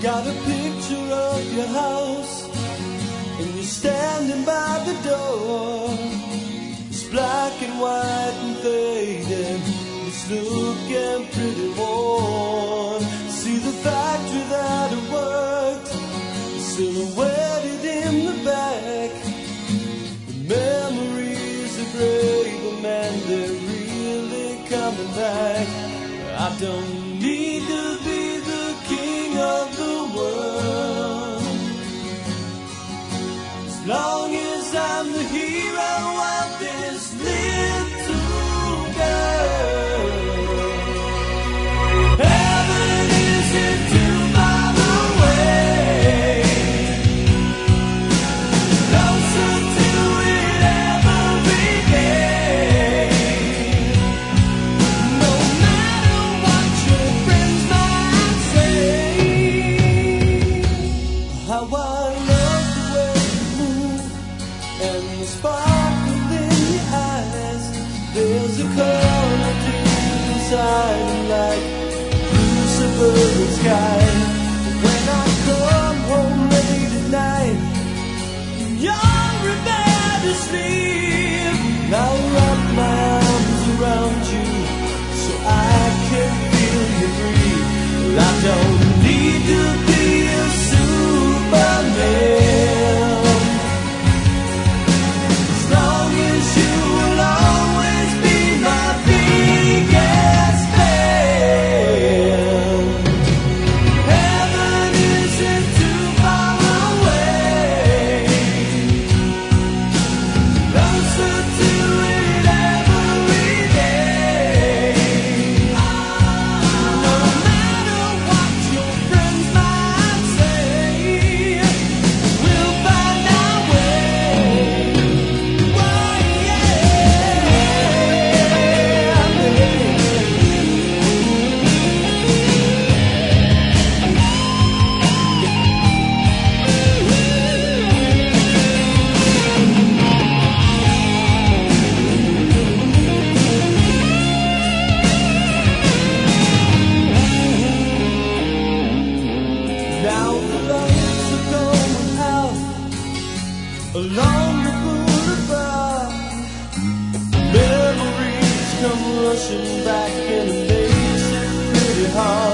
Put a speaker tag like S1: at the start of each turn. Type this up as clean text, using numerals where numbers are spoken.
S1: got a picture of your house, and you're standing by the door. It's black and white and faded, it's looking pretty worn. See the factory that I worked, silhouetted in the back. The memories are great, but man, they're really coming back. I don't need to be the king of the world, as long as I'm the hero of this little girl. Heaven isn't too far away, closer to it every day. No matter what your friends might say, how I love the way you move and the sparkle in your eyes. There's a color deep inside like blue suburban sky. When I come home late at night, you're in bed asleep, I'll wrap my arms around you so I can feel you breathe. I don't need to be a Superman, as long as you will always be my biggest fan. Heaven isn't too far away, closer to it every day. No matter what your friends might say, we'll find our way. Whoa, now the lights are going out along the boulevard. Memories come rushing back and it makes it pretty hard.